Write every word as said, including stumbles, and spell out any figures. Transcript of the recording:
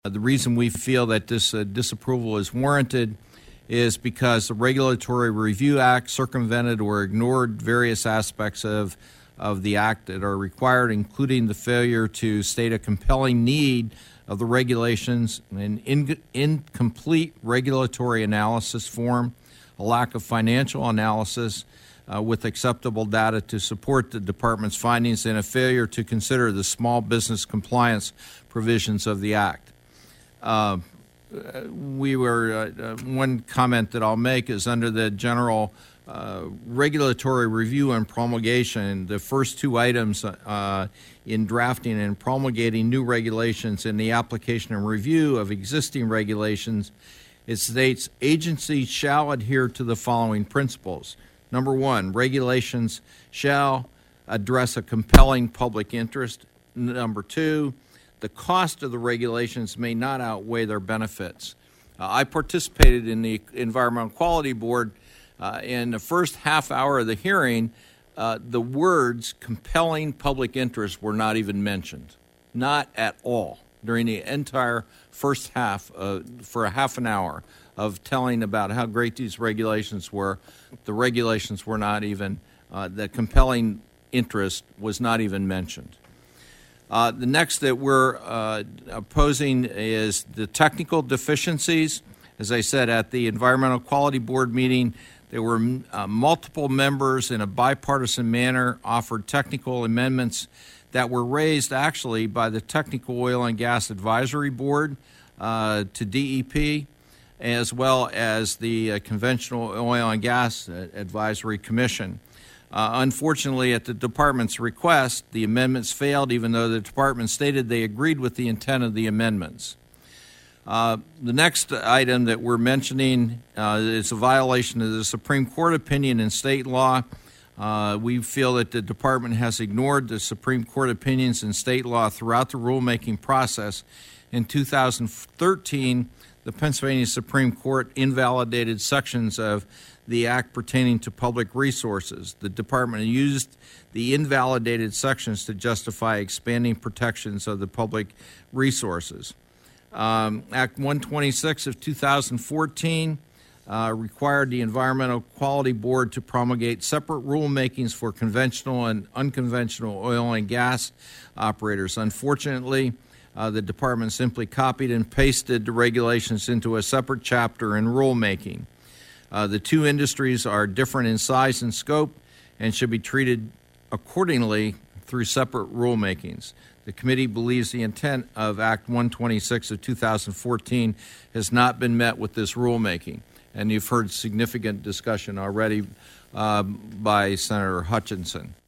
The reason we feel that this uh, disapproval is warranted is because the Regulatory Review Act circumvented or ignored various aspects of, of the Act that are required, including the failure to state a compelling need of the regulations, an in, incomplete regulatory analysis form, a lack of financial analysis uh, with acceptable data to support the Department's findings, and a failure to consider the small business compliance provisions of the Act. Uh, we were, uh, one comment that I'll make is under the general uh, regulatory review and promulgation, the first two items uh, in drafting and promulgating new regulations in the application and review of existing regulations, it states agencies shall adhere to the following principles. Number one, regulations shall address a compelling public interest. Number two, the cost of the regulations may not outweigh their benefits. Uh, I participated in the Environmental Quality Board. Uh, in the first half hour of the hearing, uh, the words compelling public interest were not even mentioned. Not at all. During the entire first half, uh, for a half an hour of telling about how great these regulations were, the regulations were not even, uh, the compelling interest was not even mentioned. Uh, the next that we're uh, opposing is the technical deficiencies. As I said, at the Environmental Quality Board meeting, there were uh, multiple members in a bipartisan manner offered technical amendments that were raised actually by the Technical Oil and Gas Advisory Board uh, to D E P, as well as the uh, Conventional Oil and Gas Advisory Commission. Uh, unfortunately, at the Department's request, the amendments failed, even though the Department stated they agreed with the intent of the amendments. Uh, the next item that we're mentioning uh, is a violation of the Supreme Court opinion in state law. Uh, we feel that the Department has ignored the Supreme Court opinions in state law throughout the rulemaking process. In two thousand thirteen, the Pennsylvania Supreme Court invalidated sections of the Act pertaining to public resources. The Department used the invalidated sections to justify expanding protections of the public resources. Um, Act one twenty-six of two thousand fourteen uh, required the Environmental Quality Board to promulgate separate rulemakings for conventional and unconventional oil and gas operators. Unfortunately, uh, the Department simply copied and pasted the regulations into a separate chapter in rulemaking. Uh, the two industries are different in size and scope and should be treated accordingly through separate rulemakings. The committee believes the intent of Act one twenty-six of two thousand fourteen has not been met with this rulemaking. And you've heard significant discussion already uh, by Senator Hutchinson.